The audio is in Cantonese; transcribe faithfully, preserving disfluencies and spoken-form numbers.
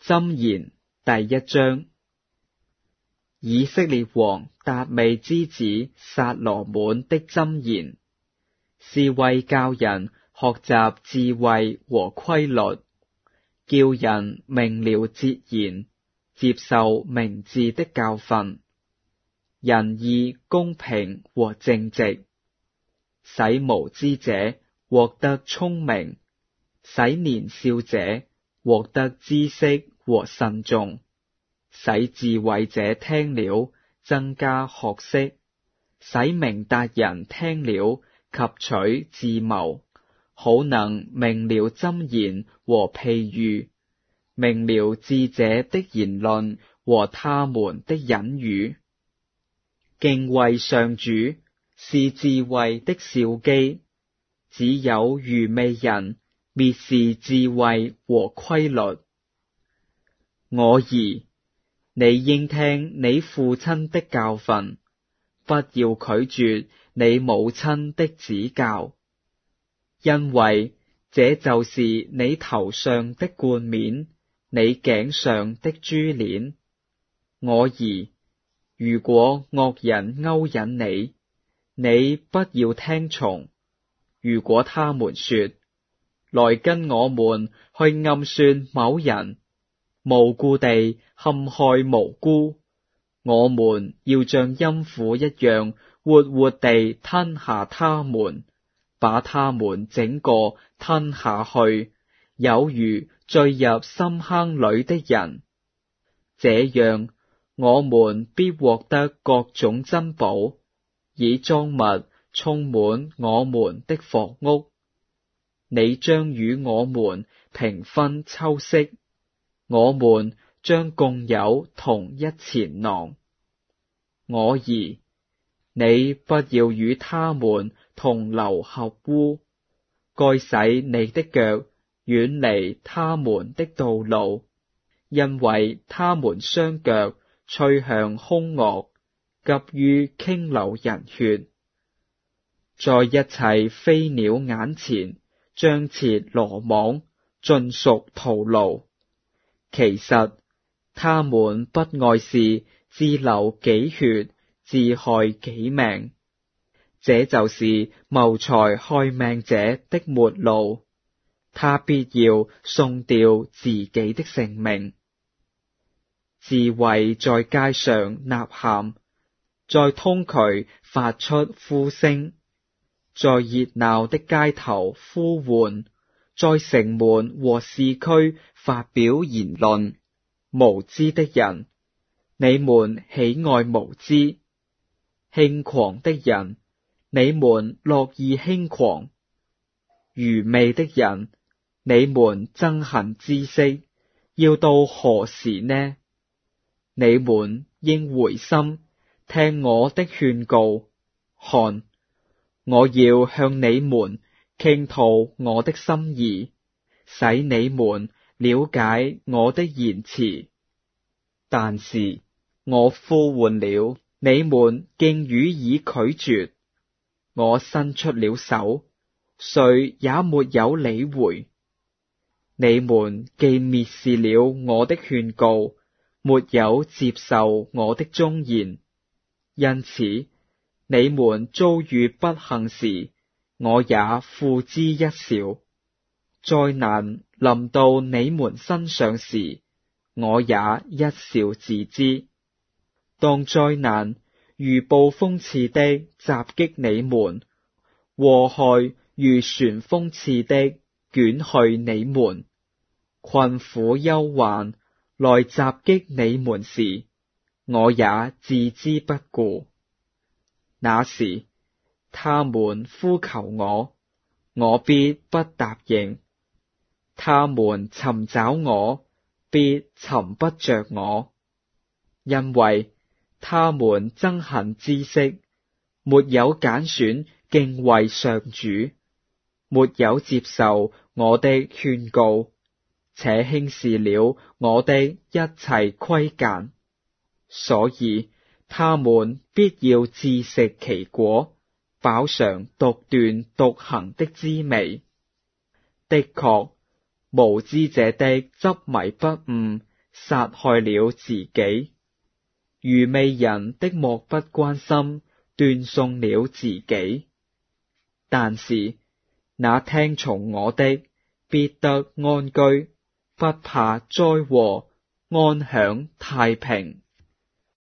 箴言第一章。以色列王達味之子撒羅滿的箴言，是為教人學習智慧和規律，叫人明了節言，接受明智的教訓，仁義公平和正直，使無知者獲得聰明，使年少者獲得知識和慎重，使智慧者聽了增加學識，使明達人聽了汲取智謀，好能明了箴言和譬喻，明了智者的言論和他們的隱語。敬畏上主是智慧的兆基，只有愚昧人蔑視智慧和規律。我兒，你應聽你父親的教訓，不要拒絕你母親的指教，因為這就是你頭上的冠冕，你頸上的珠鏈。我兒，如果惡人勾引你，你不要聽從；如果他們說，來跟我們去暗算某人，無故地陷害無辜，我們要像陰府一樣活活地吞下他們，把他們整個吞下去，有如墜入深坑裏的人。這樣，我們必獲得各種珍寶，以贓物充滿我們的房屋。你將與我們平分秋色，我們將共有同一錢囊。我兒，你不要與他們同流合污，該使你的腳遠離他們的道路，因為他們雙腳趨向兇惡，急於傾流人血，在一切飛鳥眼前張設羅網，盡屬徒勞。其實他們不外是自流己血，自害己命，這就是謀財害命者的末路，他必要送掉自己的性命。智慧在街上吶喊，在通渠發出呼聲，在熱鬧的街頭呼喚，在城門和市區發表言論。無知的人，你們喜愛無知；輕狂的人，你們樂意輕狂；愚昧的人，你們憎恨知識，要到何時呢？你們應回心，聽我的勸告。看，我要向你們傾吐我的心意，使你們了解我的言辭。但是我呼喚了，你們竟予以拒絕；我伸出了手，誰也沒有理會。你們既蔑視了我的勸告，沒有接受我的忠言，因此你們遭遇不幸時，我也付之一笑；災難臨到你們身上時，我也一笑置之。當災難如暴風似的襲擊你們，禍害如旋風似的捲去你們，困苦憂患來襲擊你們時，我也置之不顧。那時，他們呼求我，我必不答應；他們尋找我，必尋不着我，因為他們憎恨知識，沒有揀選敬畏上主，沒有接受我的勸告，且輕視了我的一切規諫，所以他們必要自食其果，飽嘗獨斷獨行的滋味。的確，無知者的執迷不悟殺害了自己。愚昧人的漠不關心斷送了自己，但是那聽從我的必得安居，不怕災禍，安享太平。